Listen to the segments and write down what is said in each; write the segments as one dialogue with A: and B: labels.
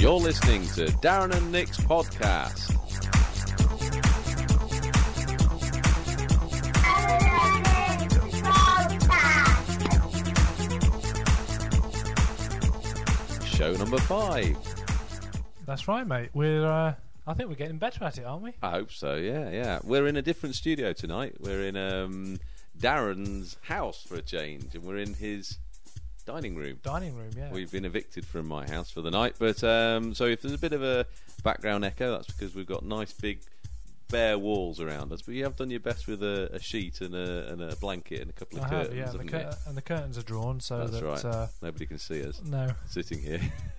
A: You're listening to Darren and Nick's podcast. Show number 5.
B: That's right, mate. I think we're getting better at it, aren't we?
A: I hope so, yeah. We're in a different studio tonight. We're in Darren's house for a change, and we're in his dining room.
B: Yeah.
A: We've been evicted from my house for the night, but so if there's a bit of a background echo, that's because we've got nice big bare walls around us. But you have done your best with a sheet and a blanket and a couple of curtains.
B: And the curtains are drawn so
A: that's right. Nobody can see us.
B: No,
A: sitting here.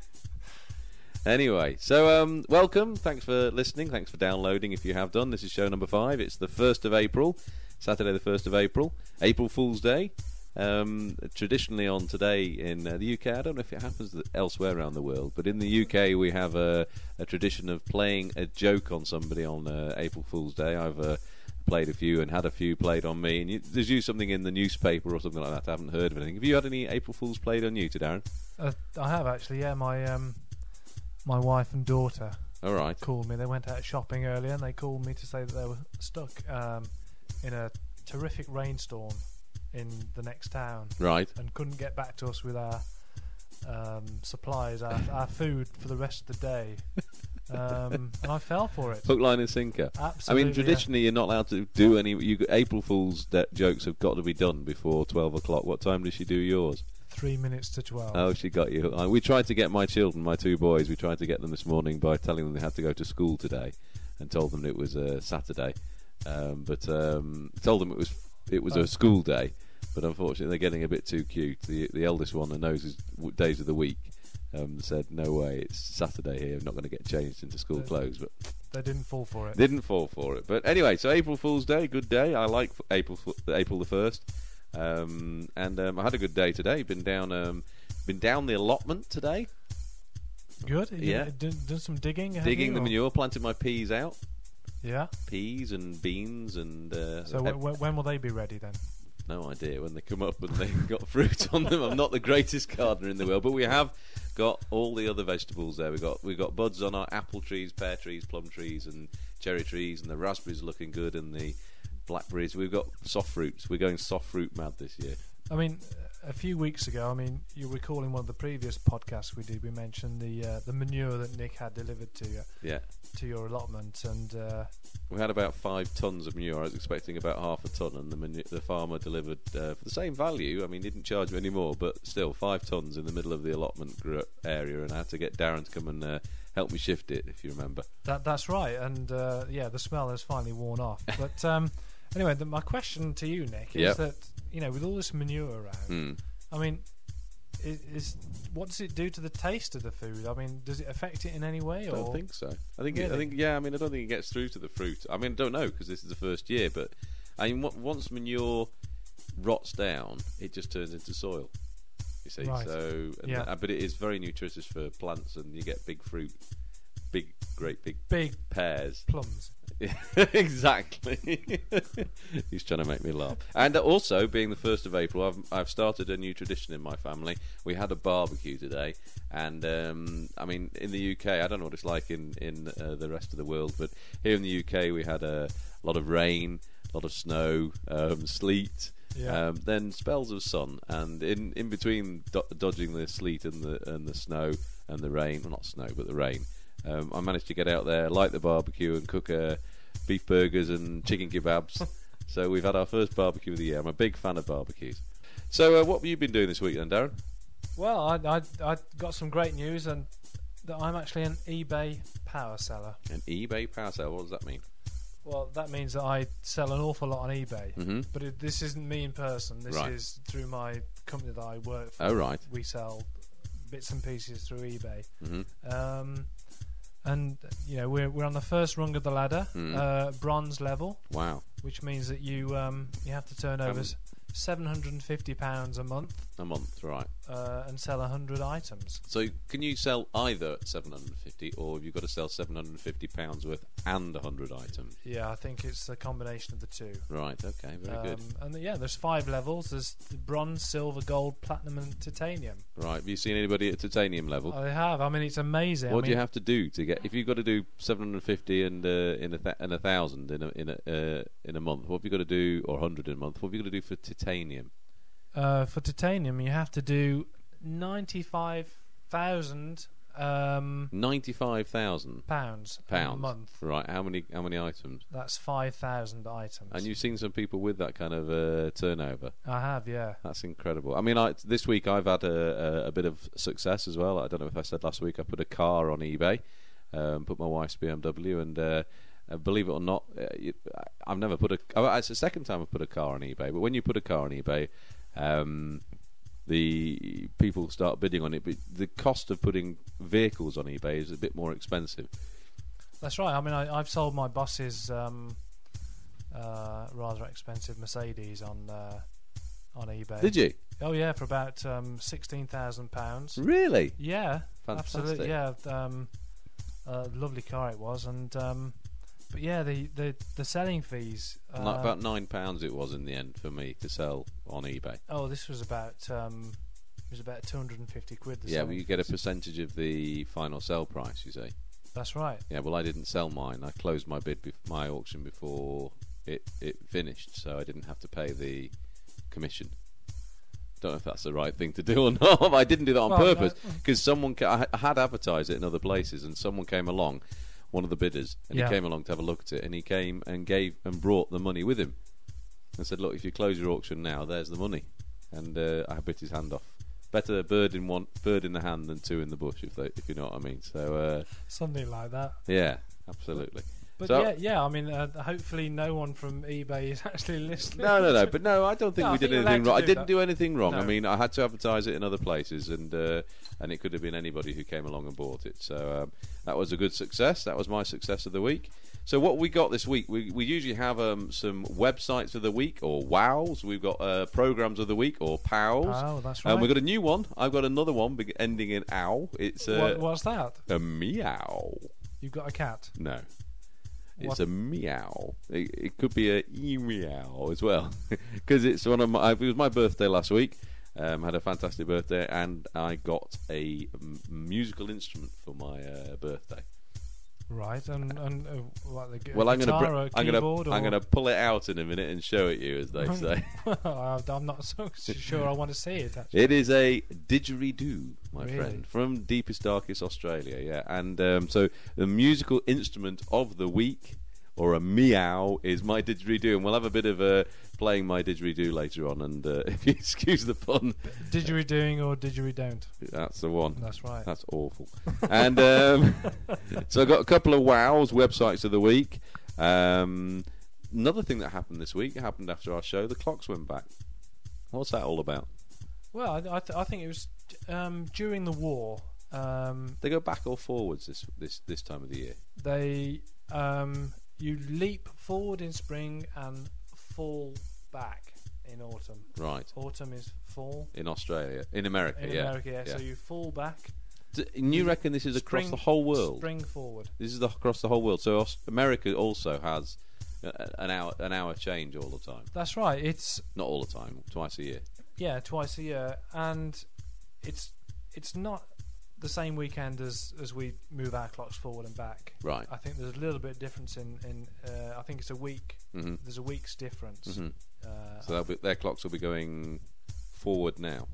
A: Anyway, so welcome. Thanks for listening. Thanks for downloading. If you have done, this is show number 5. It's the 1st of April, Saturday, the 1st of April, April Fool's Day. Traditionally on today in the UK, I don't know if it happens elsewhere around the world, but in the UK we have a tradition of playing a joke on somebody on April Fool's Day. I've played a few and had a few played on me, and there's usually something in the newspaper or something like that. I haven't heard of anything. Have you had any April Fools played on you, Darren?
B: I have actually. Yeah, my wife and daughter.
A: All right.
B: Called me. They went out shopping earlier, and they called me to say that they were stuck in a terrific rainstorm in the next town,
A: right, and
B: couldn't get back to us with our supplies, our food for the rest of the day. And I fell for it.
A: Hook, line and sinker.
B: Absolutely.
A: I mean, traditionally you're not allowed to do any April Fool's jokes have got to be done before 12 o'clock. What time does she do yours?
B: 3 minutes to 12.
A: Oh, she got you. We tried to get my children, my 2 boys, we tried to get them this morning by telling them they had to go to school today, and told them it was Saturday, but told them it was a school day. But unfortunately, they're getting a bit too cute. The eldest one, who knows his days of the week, said, "No way, it's Saturday here. I'm not going to get changed into school clothes." But
B: they didn't fall for it.
A: But anyway, so April Fool's Day, good day. I like April the 1st. And I had a good day today. Been down the allotment today.
B: Good. Done some digging.
A: Digging the manure. Planted my peas out.
B: Yeah.
A: Peas and beans and.
B: So when will they be ready then?
A: No idea when they come up and they've got fruit on them. I'm not the greatest gardener in the world, but we have got all the other vegetables there. We've got buds on our apple trees, pear trees, plum trees, and cherry trees, and the raspberries are looking good, and the blackberries. We've got soft fruits. We're going soft fruit mad this year.
B: I mean, a few weeks ago, you're recalling one of the previous podcasts we did. We mentioned the manure that Nick had delivered to you.
A: Yeah.
B: To your allotment, and
A: we had about 5 tons of manure. I was expecting about half a ton, and the farmer delivered for the same value. I mean, he didn't charge me any more, but still 5 tons in the middle of the allotment area, and I had to get Darren to come and help me shift it, if you remember.
B: That's right, and the smell has finally worn off. But anyway, my question to you, Nick, is that with all this manure around, I mean, what does it do to the taste of the food? I mean, does it affect it in any way?
A: I don't think so. I don't think it gets through to the fruit. I mean, I don't know because this is the first year, but I mean, once manure rots down, it just turns into soil. You see,
B: right.
A: But it is very nutritious for plants, and you get big fruit, great big pears,
B: plums.
A: Exactly. He's trying to make me laugh. And also, being the 1st of April, I've started a new tradition in my family. We had a barbecue today, and I mean, in the UK, I don't know what it's like in the rest of the world, but here in the UK, we had a lot of rain, a lot of snow, sleet.
B: Yeah.
A: Then spells of sun, and in between dodging the sleet and the snow and the rain, well, not snow but the rain, I managed to get out there, light the barbecue, and cook beef burgers and chicken kebabs. So we've had our first barbecue of the year. I'm a big fan of barbecues. So what have you been doing this week then, Darren?
B: Well, I got some great news, and that I'm actually an eBay power seller.
A: An eBay power seller? What does that mean?
B: Well, that means that I sell an awful lot on eBay.
A: Mm-hmm.
B: But this isn't me in person. This is through my company that I work for.
A: Oh, right.
B: We sell bits and pieces through eBay.
A: Mm-hmm.
B: And we're on the first rung of the ladder, bronze level.
A: Wow!
B: Which means that you have to turn over £750 a month.
A: A month, right.
B: And sell 100 items.
A: So can you sell either at 750, or have you got to sell £750 worth and 100 items?
B: Yeah, I think it's a combination of the two.
A: Right, okay, very good.
B: And there's 5 levels. There's the bronze, silver, gold, platinum and titanium.
A: Right, have you seen anybody at titanium level?
B: I have. I mean, it's amazing.
A: What do you have to do to get... If you've got to do 750 and 1,000 in a month, what have you got to do... Or 100 in a month, what have you got to do for titanium?
B: For titanium, you have to do 95,000
A: £95,000
B: pounds a month.
A: Right, how many items?
B: That's 5,000 items.
A: And you've seen some people with that kind of turnover.
B: I have, yeah.
A: That's incredible. I mean, this week I've had a bit of success as well. I don't know if I said last week I put a car on eBay, put my wife's BMW, and believe it or not, I've never put a... It's the second time I've put a car on eBay, but when you put a car on eBay... the people start bidding on it, but the cost of putting vehicles on eBay is a bit more expensive.
B: That's right. I mean, I've sold my boss's rather expensive Mercedes on eBay.
A: Did you?
B: Oh yeah, for about £16,000.
A: Really?
B: Yeah,
A: fantastic.
B: Absolutely. Yeah, lovely car it was, and but yeah, the selling fees.
A: About £9 it was in the end for me to sell on eBay.
B: Oh, this was about it was about 250 quid.
A: Yeah, well, you get a percentage of the final sell price. You see.
B: That's right.
A: Yeah, well, I didn't sell mine. I closed my my auction before it finished, so I didn't have to pay the commission. Don't know if that's the right thing to do or not. But I didn't do that on purpose because I had advertised it in other places, and someone came along, one of the bidders, and he came along to have a look at it, and he came and brought the money with him, and said, "Look, if you close your auction now, there's the money." And I bit his hand off. Better a bird in the hand than 2 in the bush, if you know what I mean. So
B: something like that.
A: Yeah, absolutely.
B: But I mean, hopefully no one from eBay is actually listening.
A: No. But no, I don't think we did anything wrong. I didn't do anything wrong.
B: No.
A: I mean, I had to advertise it in other places, and it could have been anybody who came along and bought it. So that was a good success. That was my success of the week. So what we got this week, we usually have some websites of the week, or WOWs. We've got programs of the week, or POWs.
B: Oh, that's right.
A: We've got a new one. I've got another one ending in OW. It's
B: what's that?
A: A meow.
B: You've got a cat?
A: No. It's a meow. It could be a e-meow as well, because it's one of my. It was my birthday last week. Had a fantastic birthday, and I got a musical instrument for my birthday.
B: Right, and what the
A: well, I'm
B: going
A: to pull it out in a minute and show it you, as they say.
B: I'm not so sure I want to see it. Actually.
A: It is a didgeridoo, my
B: really?
A: friend, from deepest darkest Australia. Yeah, and so the musical instrument of the week, or a meow, is my didgeridoo, and we'll have a bit of playing my didgeridoo later on. And if you excuse the pun,
B: didgeridooing or didgeridon't.
A: That's the one.
B: That's right.
A: That's awful. And so I got a couple of WOWs, websites of the week. Another thing that happened this week, it happened after our show. The clocks went back. What's that all about?
B: Well, I think it was during the war.
A: They go back or forwards this time of the year.
B: They you leap forward in spring and fall back in autumn.
A: Right.
B: Autumn is fall.
A: In Australia. In America,
B: In America, yeah. So you fall back.
A: And you reckon this is across the whole world?
B: Spring forward.
A: This is across the whole world. So America also has an hour change all the time.
B: That's right. It's
A: not all the time, twice a year.
B: Yeah, twice a year, and it's not the same weekend as we move our clocks forward and back.
A: Right.
B: I think there's a little bit of difference in I think it's a week.
A: Mm-hmm.
B: There's a week's difference.
A: Mm-hmm. So their clocks will be going forward now.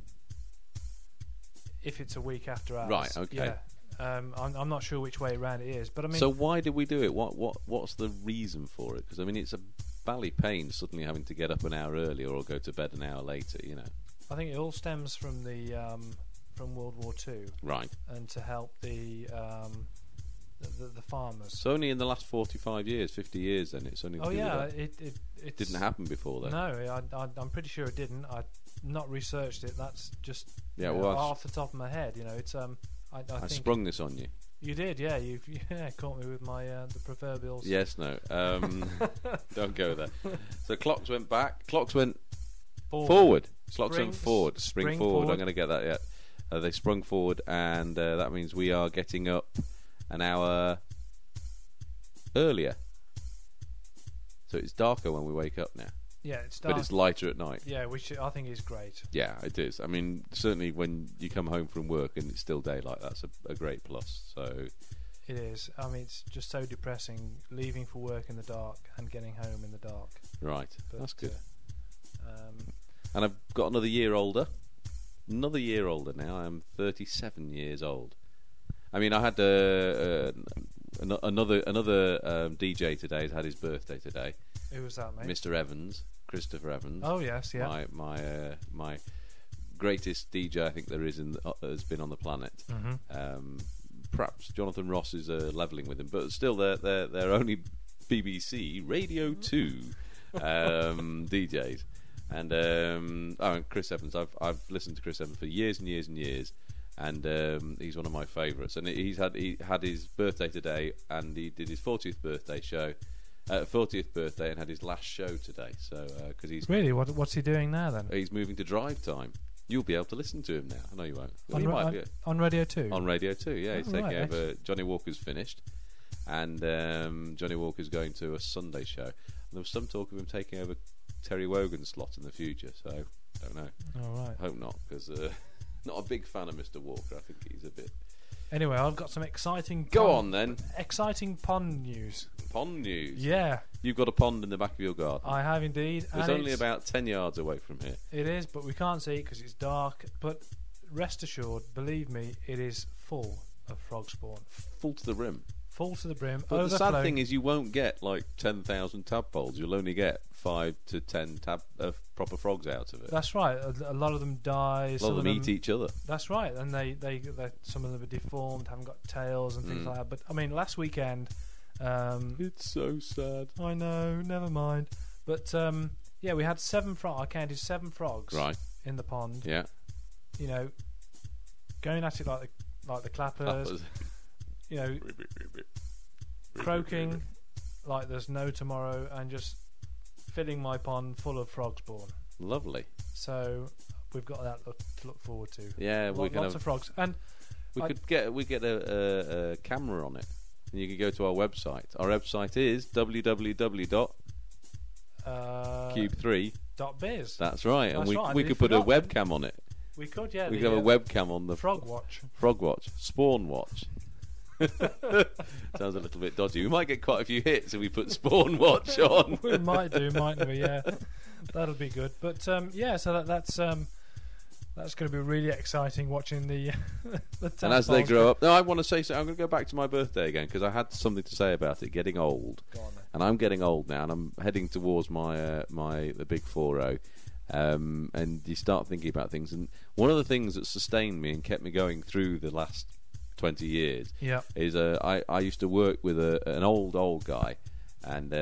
B: If it's a week after ours.
A: Right. Okay.
B: Yeah. I'm not sure which way around it is, but I mean.
A: So why did we do it? What's the reason for it? Because I mean, it's a bally pain suddenly having to get up an hour earlier or go to bed an hour later. You know.
B: I think it all stems from the from World War II.
A: Right.
B: And to help the farmers.
A: So only in the last 45 years, 50 years, then it's only.
B: Oh yeah, it
A: didn't happen before then.
B: No, I'm pretty sure it didn't. I've not researched it. That's just off the top of my head. You know, it's I think
A: sprung this on you.
B: You did, yeah. You caught me with my the proverbial.
A: Yes, no. Don't go there. So clocks went back. Clocks went Forward. Sloxham forward. Spring forward. I'm going to get that yet. They sprung forward, and that means we are getting up an hour earlier. So it's darker when we wake up now.
B: Yeah, it's dark.
A: But it's lighter at night.
B: Yeah, which I think is great.
A: Yeah, it is. I mean, certainly when you come home from work and it's still daylight, that's a great plus. So
B: it is. I mean, it's just so depressing leaving for work in the dark and getting home in the dark.
A: Right, but, that's good.
B: And
A: I've got another year older. Another year older now. I'm 37 years old. I mean, I had another DJ today has had his birthday today.
B: Who was that, mate?
A: Mr. Evans, Christopher Evans.
B: Oh yes, yeah.
A: My greatest DJ I think there is has been on the planet.
B: Mm-hmm.
A: Perhaps Jonathan Ross is levelling with him, but still they're only BBC Radio 2 DJs. And Chris Evans, I've listened to Chris Evans for years and years and years, and he's one of my favourites. And he had his birthday today, and he did his 40th birthday show, 40th birthday, and had his last show today. So because he's
B: really, what's he doing now then?
A: He's moving to drive time. You'll be able to listen to him now. I know you won't.
B: On Radio 2.
A: On Radio 2, yeah. He's taking over. Johnny Walker's finished, and Johnny Walker's going to a Sunday show. And there was some talk of him taking over Terry Wogan's slot in the future, so I don't know.
B: All right.
A: Hope not, because not a big fan of Mr. Walker. I think he's a bit.
B: Anyway, I've got some exciting.
A: Go on then.
B: Exciting pond news.
A: Pond news.
B: Yeah.
A: You've got a pond in the back of your garden.
B: I have indeed.
A: It's only about 10 yards away from here.
B: It is, but we can't see it because it's dark. But rest assured, believe me, it is full of frog spawn.
A: Full to the rim.
B: Full to the brim.
A: But the sad thing is, you won't get like 10,000 tadpoles. You'll only get 5 to 10 proper frogs out of it.
B: That's right. A lot of them die.
A: A lot of them eat each other.
B: That's right. And they some of them are deformed, haven't got tails and things like that. But I mean, last weekend.
A: It's so sad.
B: I know. Never mind. But yeah, we had 7 frogs. I counted 7 frogs.
A: Right.
B: In the pond.
A: Yeah.
B: You know, going at it like the clappers. You know, croaking like there's no tomorrow, and just filling my pond full of frog spawn.
A: Lovely.
B: So we've got that to look forward to.
A: Yeah,
B: lots of frogs, and
A: we get a camera on it, and you can go to our website. Our website is www.cube3.biz. That's right, and we could put a webcam on it.
B: We could, yeah.
A: We could have a webcam on the
B: Frog Watch.
A: Frog Watch. Spawn Watch. Sounds a little bit dodgy. We might get quite a few hits if we put Spawn Watch on.
B: We might do, mightn't we? Yeah, that'll be good. But yeah, so that's going to be really exciting watching the
A: and as they grow up. No, I want to say so. I'm going to go back to my birthday again because I had something to say about it. Getting old, and I'm getting old now, and I'm heading towards the big 40. And you start thinking about things, and one of the things that sustained me and kept me going through the last 20 years is I used to work with an old guy, and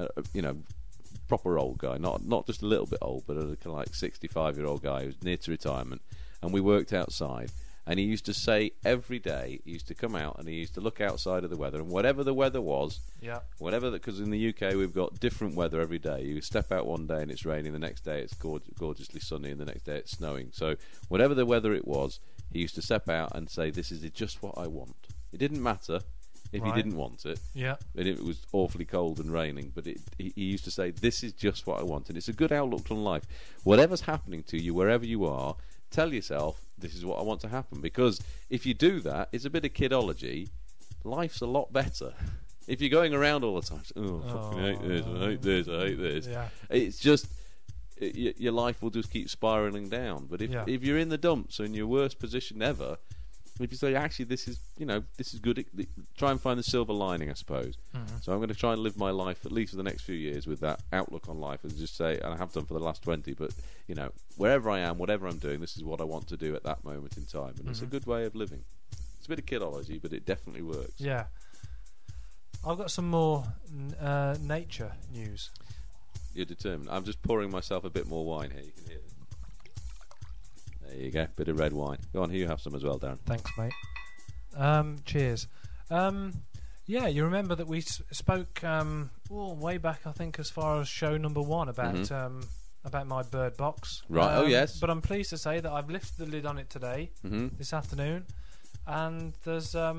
A: proper old guy, not just a little bit old, but a kind of like 65-year-old guy who was near to retirement, and we worked outside. And he used to say every day, he used to come out and he used to look outside of the weather, and whatever the weather was, because in the UK we've got different weather every day. You step out one day and it's raining, the next day it's gorgeously sunny, and the next day it's snowing. So whatever the weather it was, he used to step out and say, "This is just what I want." It didn't matter if he didn't want it. Yeah. And it was awfully cold and raining, but he used to say, "This is just what I want," and it's a good outlook on life. Whatever's happening to you, wherever you are, tell yourself, this is what I want to happen. Because if you do that, it's a bit of kidology, life's a lot better. If you're going around all the time, fucking hate this, I hate this, I hate this. Yeah. It's just, your life will just keep spiralling down. But if you're in the dumps or in your worst position ever, if you say, actually, this is good, try and find the silver lining, I suppose. Mm-hmm. So I'm going to try and live my life, at least for the next few years, with that outlook on life, and just say, and I have done for the last 20, but, wherever I am, whatever I'm doing, this is what I want to do at that moment in time. And it's a good way of living. It's a bit of kidology, but it definitely works. Yeah. I've got some more nature news. You're determined. I'm just pouring myself a bit more wine here. You can hear it. There you go, bit of red wine. Go on, you have some as well, Darren. Thanks, mate. Cheers. Yeah, you remember that we spoke way back, I think, as far as show number 1 about
B: about my bird box.
A: Right. Oh yes.
B: But I'm pleased to say that I've lifted the lid on it today, this afternoon, and there's a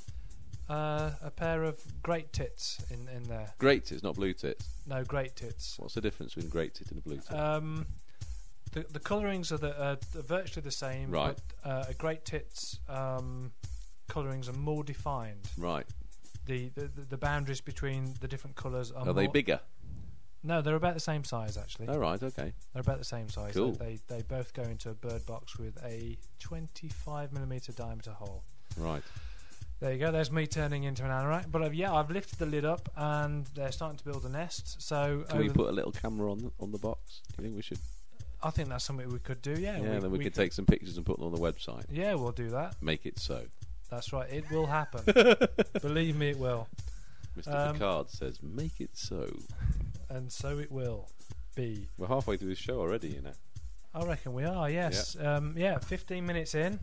B: pair of great tits in there.
A: Great tits, not blue tits.
B: No, great tits.
A: What's the difference between great tit and a blue tit?
B: The colourings are virtually the same,
A: right.
B: but a great tits colourings are more defined.
A: Right.
B: The boundaries between the different colours are
A: they bigger?
B: No, they're about the same size actually.
A: Oh right, okay.
B: They're about the same size.
A: Cool.
B: They both go into a bird box with a 25mm diameter hole.
A: Right.
B: There you go. There's me turning into an anorak. But I've lifted the lid up and they're starting to build a nest. So
A: can we put a little camera on the box? Do you think we should?
B: I think that's something we could do. Yeah.
A: Yeah. Then we could take some pictures and put them on the website.
B: Yeah, we'll do that.
A: Make it so.
B: That's right. It will happen. Believe me, it will.
A: Mr. Picard says, "Make it so."
B: And so it will be.
A: We're halfway through this show already, you know.
B: I reckon we are. Yes.
A: Yeah.
B: 15 minutes in.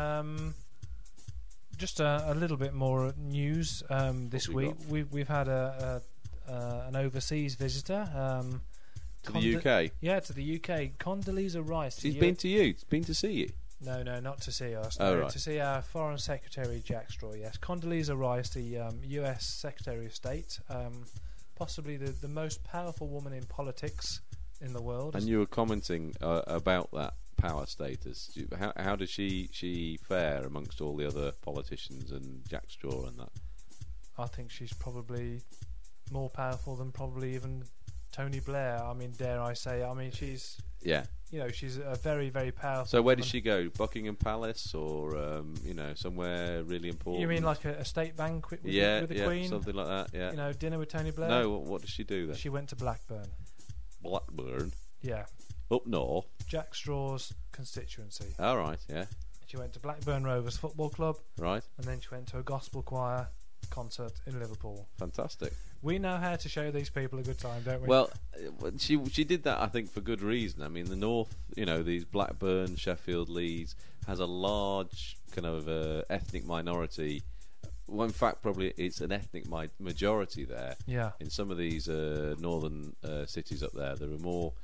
B: Just a little bit more news this week. We've had an overseas visitor.
A: To the UK?
B: Yeah, to the UK. Condoleezza Rice.
A: She's been to you? Been to see you?
B: No, not to see us.
A: Oh,
B: no,
A: right.
B: To see our Foreign Secretary Jack Straw, yes. Condoleezza Rice, the US Secretary of State, possibly the most powerful woman in politics in the world.
A: And you were commenting about that power status. How does she fare amongst all the other politicians and Jack Straw and that?
B: I think she's probably more powerful than probably even Tony Blair. I mean, dare I say? I mean, she's she's a very, very powerful.
A: So where does she go? Buckingham Palace, or somewhere really important?
B: You mean like a state banquet with the Queen?
A: Something like that. Yeah.
B: Dinner with Tony Blair.
A: No, what does she do then?
B: She went to Blackburn.
A: Blackburn.
B: Yeah.
A: Up north.
B: Jack Straw's constituency.
A: All right. Yeah.
B: She went to Blackburn Rovers Football Club.
A: Right.
B: And then she went to a gospel choir concert in Liverpool.
A: Fantastic.
B: We know how to show these people a good time, don't we?
A: Well, she did that, I think, for good reason. I mean, the North, these Blackburn, Sheffield, Leeds, has a large kind of ethnic minority. Well, in fact, probably it's an ethnic majority there.
B: Yeah.
A: In some of these northern cities up there are more,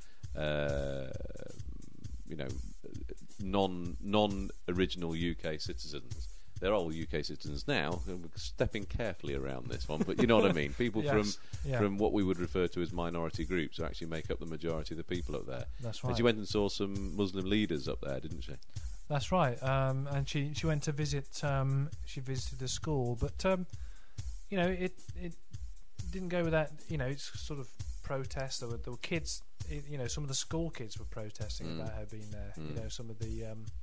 A: non-original UK citizens. They're all UK citizens now. And we're stepping carefully around this one, but you know what I mean. People from what we would refer to as minority groups who actually make up the majority of the people up there.
B: That's right.
A: And she went and saw some Muslim leaders up there, didn't she?
B: That's right. And she went to visit. She visited a school, but it didn't go without. It's sort of protest. There were kids. Some of the school kids were protesting about her being there. Some of the.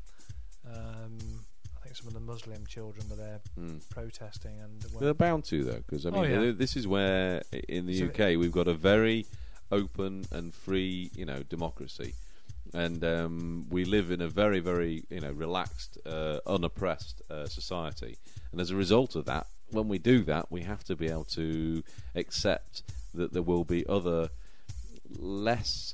B: I think some of the Muslim children were there protesting, and
A: they're bound to, though, because this is where in the UK we've got a very open and free, democracy, and we live in a very, very, relaxed, unoppressed society, and as a result of that, when we do that, we have to be able to accept that there will be other less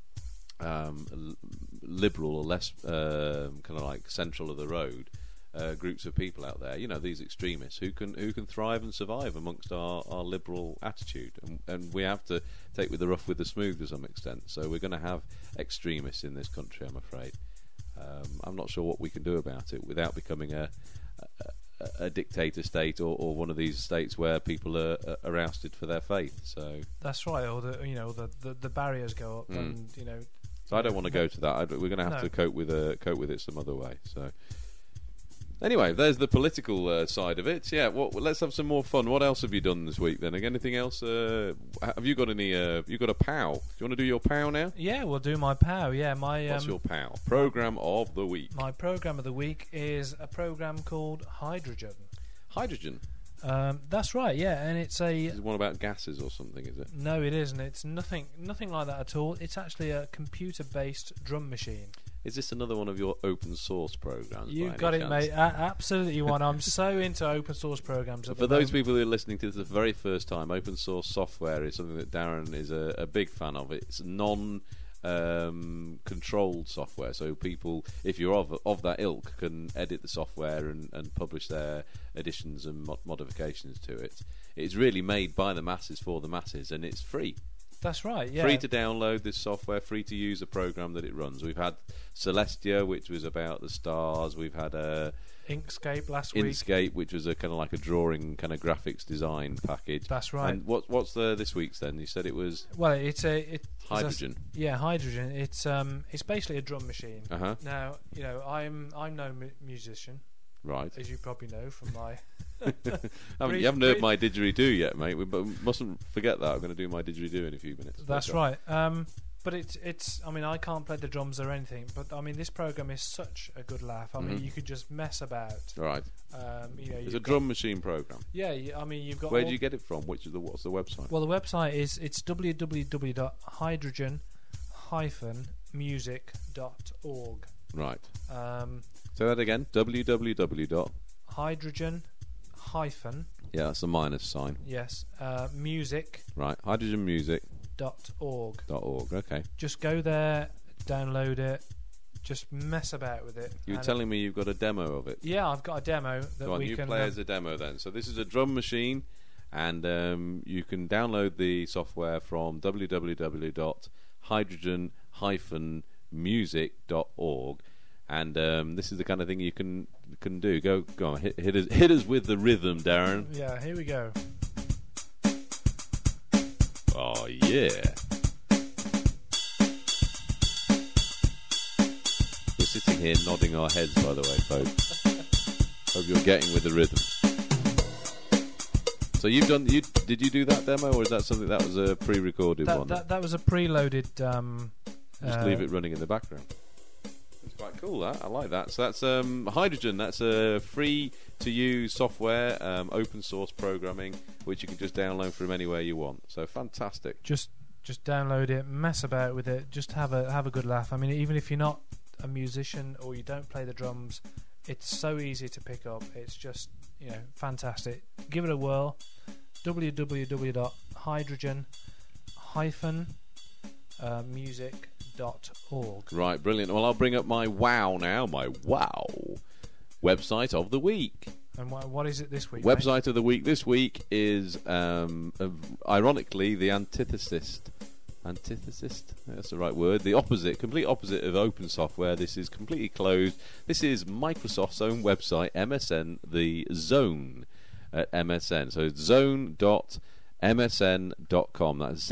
A: liberal or less kind of like central of the road groups of people out there, these extremists who can thrive and survive amongst our liberal attitude, and we have to take with the rough with the smooth to some extent. So we're going to have extremists in this country, I'm afraid. I'm not sure what we can do about it without becoming a dictator state or one of these states where people are ousted for their faith. So
B: that's right. Or the barriers go up, and
A: So I don't want to go to that. We're going to have to cope with it some other way. So. Anyway, there's the political side of it. Yeah, let's have some more fun. What else have you done this week then? Anything else? Have you got any? You got a POW? Do you want to do your POW now?
B: Yeah, we'll do my POW. Yeah,
A: what's your POW? Program of the week.
B: My program of the week is a program called Hydrogen.
A: Hydrogen.
B: That's right. Yeah, and it's a.
A: Is it one about gases or something? Is it?
B: No, it isn't. It's nothing like that at all. It's actually a computer-based drum machine.
A: Is this another one of your open source programs?
B: You got it, mate. Absolutely one. I'm so into open source programs.
A: For those people who are listening to this the very first time, open source software is something that Darren is a big fan of. It's controlled software, so people, if you're of that ilk, can edit the software and publish their additions and modifications to it. It's really made by the masses for the masses, and it's free.
B: That's right. Yeah.
A: Free to download this software, free to use the program that it runs. We've had Celestia, which was about the stars. We've had
B: Inkscape last week.
A: Inkscape, which was a kind of like a drawing kind of graphics design package.
B: That's right.
A: And what's this week's then? You said it was Hydrogen.
B: Hydrogen. It's basically a drum machine.
A: Uh-huh.
B: Now, I'm no musician.
A: Right.
B: As you probably know from my...
A: You haven't heard my didgeridoo yet, mate. We mustn't forget that. I'm going to do my didgeridoo in a few minutes.
B: That's right. But it's. I mean, I can't play the drums or anything. But I mean, this program is such a good laugh. I mean, you could just mess about.
A: Right. It's a drum machine program.
B: Yeah. I mean, you've got.
A: Where do you get it from? What's the website?
B: Well, the website it's www.hydrogen-music.org.
A: Right. Say that again. www.
B: Hydrogen-
A: yeah, that's a minus sign.
B: Yes. Music.
A: Right. Hydrogenmusic.
B: .org.
A: Okay.
B: Just go there, download it, just mess about with it.
A: You were telling me you've got a demo of it.
B: Yeah, I've got a demo that
A: Go on,
B: we
A: you
B: can
A: play as a demo then. So this is a drum machine, and you can download the software from www.hydrogen-music.org. And this is the kind of thing you can do. Go on, hit us with the rhythm, Darren.
B: Yeah, here we go.
A: Oh yeah. We're sitting here nodding our heads, by the way, folks. Hope you're getting with the rhythm. So you've done. Did you do that demo, or is that something that was a pre-recorded one?
B: That was a preloaded.
A: Just leave it running in the background. Quite cool, that. I like that. So that's Hydrogen. That's a free-to-use software, open source programming, which you can just download from anywhere you want. So fantastic.
B: Just download it, mess about with it, just have a good laugh. I mean, even if you're not a musician or you don't play the drums, it's so easy to pick up. It's just fantastic. Give it a whirl. www.hydrogen-music.org.
A: Right, brilliant. Well, I'll bring up my wow now. My wow website of the week.
B: And what is it this week?
A: Website of the week this week is ironically the antithesis. That's the right word. The opposite, complete opposite of open software. This is completely closed. This is Microsoft's own website, MSN, the Zone at MSN. So it's zone.msn.com. That's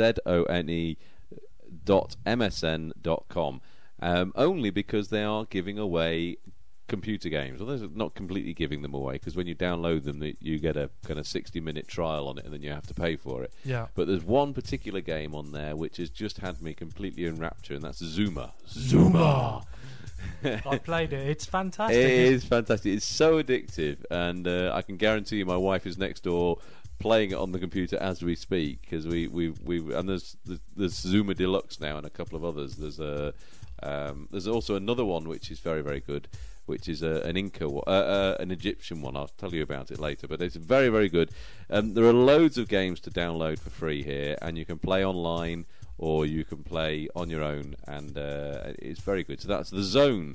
A: zone.msn.com. Only because they are giving away computer games. Well, they're not completely giving them away, because when you download them, you get a kind of 60-minute trial on it, and then you have to pay for it.
B: Yeah.
A: But there's one particular game on there which has just had me completely in rapture, and that's Zuma.
B: I played it. It's fantastic.
A: It is fantastic. It's so addictive, and I can guarantee you, my wife is next door playing it on the computer as we speak, because we and there's Zuma Deluxe now and a couple of others. There's also another one which is very, very good, which is an Egyptian one. I'll tell you about it later, but it's very, very good. There are loads of games to download for free here, and you can play online or you can play on your own, and it's very good. So that's the Zone,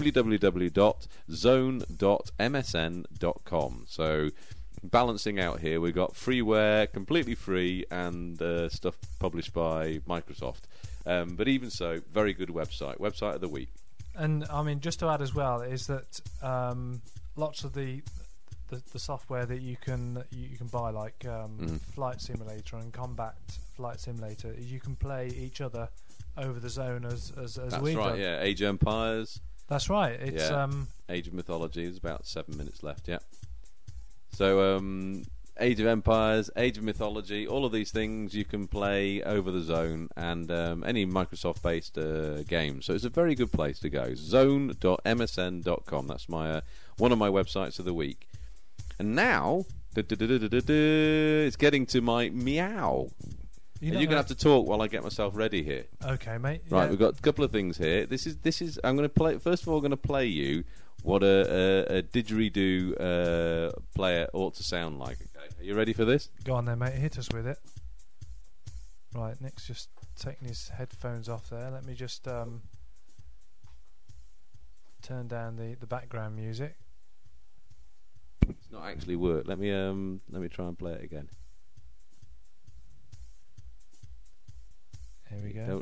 A: www.zone.msn.com. So balancing out here, we've got freeware, completely free, and stuff published by Microsoft. But even so, very good website of the week.
B: And I mean, just to add as well, is that lots of the software that you can buy, like Flight Simulator and Combat Flight Simulator, you can play each other over the Zone as
A: That's
B: we've
A: right,
B: done.
A: yeah. Age of Empires.
B: That's right. It's
A: Age of Mythology. There's about 7 minutes left. Yeah. So Age of Empires, Age of Mythology, all of these things you can play over the Zone, and any Microsoft-based games. So it's a very good place to go. Zone.msn.com. That's one of my websites of the week. And now, it's getting to my meow. You're going to have to talk while I get myself ready here.
B: Okay, mate.
A: Right,
B: yeah.
A: we've got a couple of things here. This is. I'm going to play. First of all, I'm going to play you what a didgeridoo player ought to sound like. Okay, are you ready for this?
B: Go on then, mate. Hit us with it. Right, Nick's just taking his headphones off there. Let me just turn down the background music.
A: It's not actually worked. Let me try and play it again.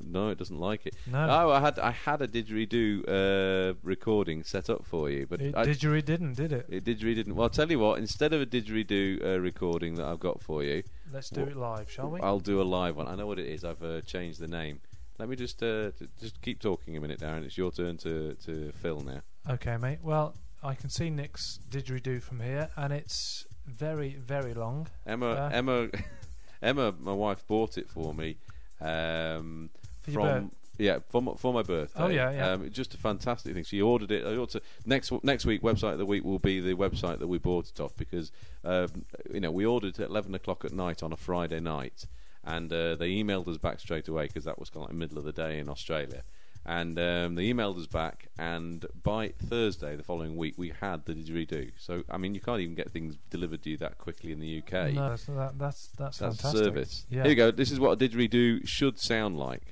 A: No, it doesn't like it.
B: No.
A: Oh, I had a didgeridoo recording set up for you, but
B: didn't, did it?
A: It didn't. Well, I'll tell you what. Instead of a didgeridoo recording that I've got for you,
B: let's do it live, shall we?
A: I'll do a live one. I know what it is. I've changed the name. Let me just keep talking a minute, Darren. It's your turn to fill now.
B: Okay, mate. Well, I can see Nick's didgeridoo from here, and it's very, very long.
A: Emma, my wife, bought it for me.
B: For your birthday?
A: Yeah, for my birthday.
B: Oh yeah.
A: Just a fantastic thing. She ordered it. Next week, website of the week will be the website that we bought it off, because we ordered it at 11 o'clock at night on a Friday night, and they emailed us back straight away, because that was kind of like middle of the day in Australia. And they emailed us back, and by Thursday the following week we had the didgeridoo. So I mean, you can't even get things delivered to you that quickly in the UK.
B: No, that's fantastic.
A: Service.
B: Yeah.
A: Here you go. This is what a didgeridoo should sound like.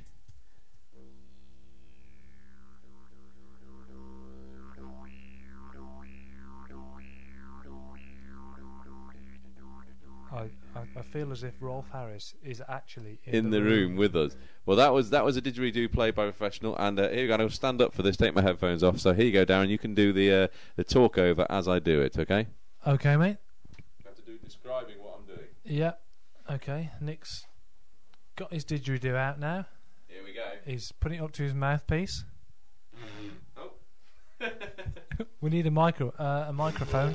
B: I feel as if Rolf Harris is actually
A: in the room with us. Well, that was a didgeridoo played by a professional, and here you go. I'll stand up for this. Take my headphones off. So here you go, Darren. You can do the talk over as I do it. Okay.
B: Okay, mate.
A: You have to do describing what I'm doing.
B: Yeah. Okay. Nick's got his didgeridoo out now.
A: Here we go.
B: He's putting it up to his mouthpiece.
A: Oh.
B: We need a microphone.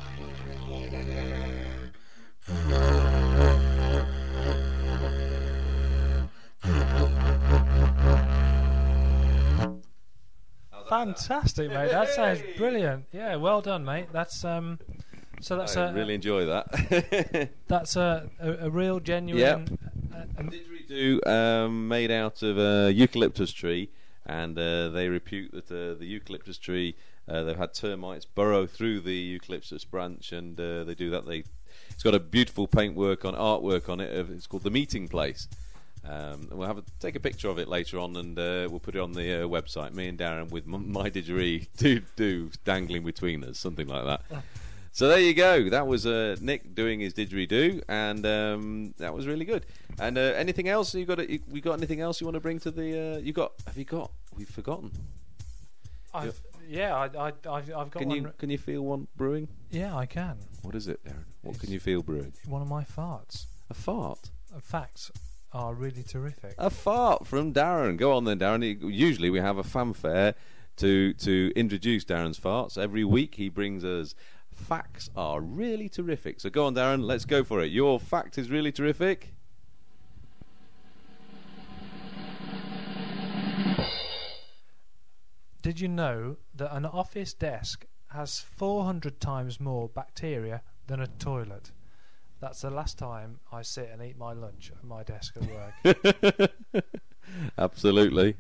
B: Fantastic, mate. That sounds brilliant. Yeah, well done, mate. That's I
A: really enjoy that.
B: That's a real genuine.
A: A didgeridoo made out of eucalyptus tree, and they repute that the eucalyptus tree, they've had termites burrow through the eucalyptus branch, and they do that. It's got a beautiful artwork on it. It's called The Meeting Place. We'll take a picture of it later on, and we'll put it on the website. Me and Darren with my didgeridoo dangling between us, something like that. So there you go. That was Nick doing his didgeridoo, and that was really good. And anything else? We got anything else you want to bring to the? We've forgotten.
B: I've got one.
A: Can you feel one brewing?
B: Yeah, I can.
A: What is it, Darren? What can you feel brewing?
B: One of my farts.
A: A fart?
B: Facts are really terrific.
A: A fart from Darren. Go on then, Darren. Usually we have a fanfare to introduce Darren's farts. Every week he brings us facts are really terrific. So go on, Darren. Let's go for it. Your fact is really terrific.
B: Did you know that an office desk has 400 times more bacteria than a toilet? That's the last time I sit and eat my lunch at my desk at work.
A: Absolutely.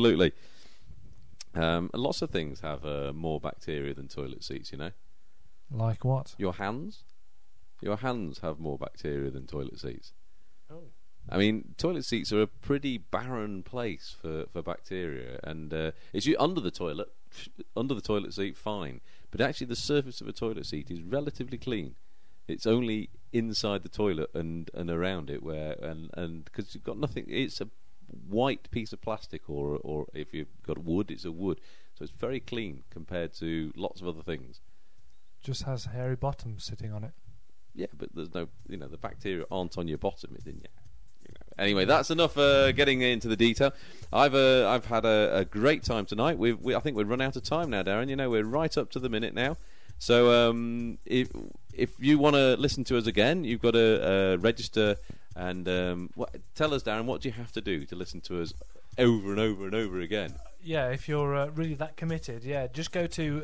A: Lots of things have more bacteria than toilet seats, you know.
B: Like what?
A: Your hands have more bacteria than toilet seats.
B: Oh.
A: I mean, toilet seats are a pretty barren place for bacteria, and it's under the toilet seat, fine. But actually, the surface of a toilet seat is relatively clean. It's only inside the toilet and around it and because you've got nothing. It's a white piece of plastic, or if you've got wood, it's a wood. So it's very clean compared to lots of other things.
B: Just has hairy bottoms sitting on it.
A: Yeah, but there's no, the bacteria aren't on your bottom, didn't you? Anyway, that's enough getting into the detail. I've had a great time tonight. I think we've run out of time now, Darren. We're right up to the minute now. So if you want to listen to us again, you've got to register and tell us, Darren, what do you have to do to listen to us over and over and over again?
B: Yeah, if you're really that committed, just go to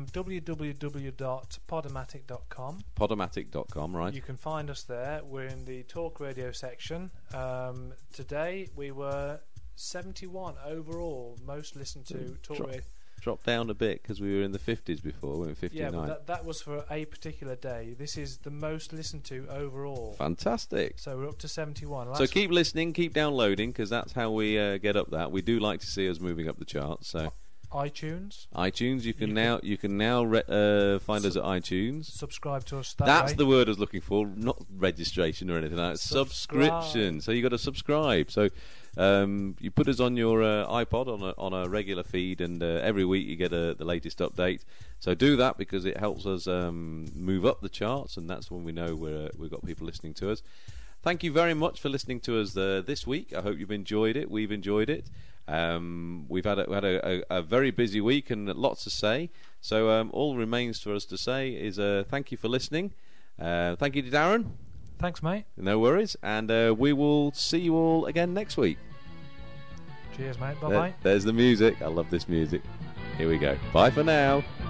B: www.podomatic.com.
A: Podomatic.com, right.
B: You can find us there. We're in the talk radio section. Today we were 71 overall, most listened to talk radio.
A: Dropped down a bit because we were in the 50s before. We were 59.
B: Yeah, but that was for a particular day. This is the most listened to overall.
A: Fantastic.
B: So we're up to 71.
A: So keep listening, keep downloading, because that's how we get up that. We do like to see us moving up the charts. So
B: iTunes.
A: iTunes. You can now find us at iTunes.
B: Subscribe to us.
A: That's
B: way.
A: the word I was looking for. Not registration or anything like that. Subscription. So you got to subscribe. So you put us on your iPod on a regular feed, and every week you get the latest update. So do that because it helps us move up the charts, and that's when we know we've got people listening to us. Thank you very much for listening to us this week. I hope you've enjoyed it. We've enjoyed it. We've had a very busy week and lots to say. So all remains for us to say is thank you for listening. Thank you to Darren.
B: Thanks, mate.
A: No worries. And we will see you all again next week.
B: Cheers, mate. Bye-bye.
A: There's the music. I love this music. Here we go. Bye for now.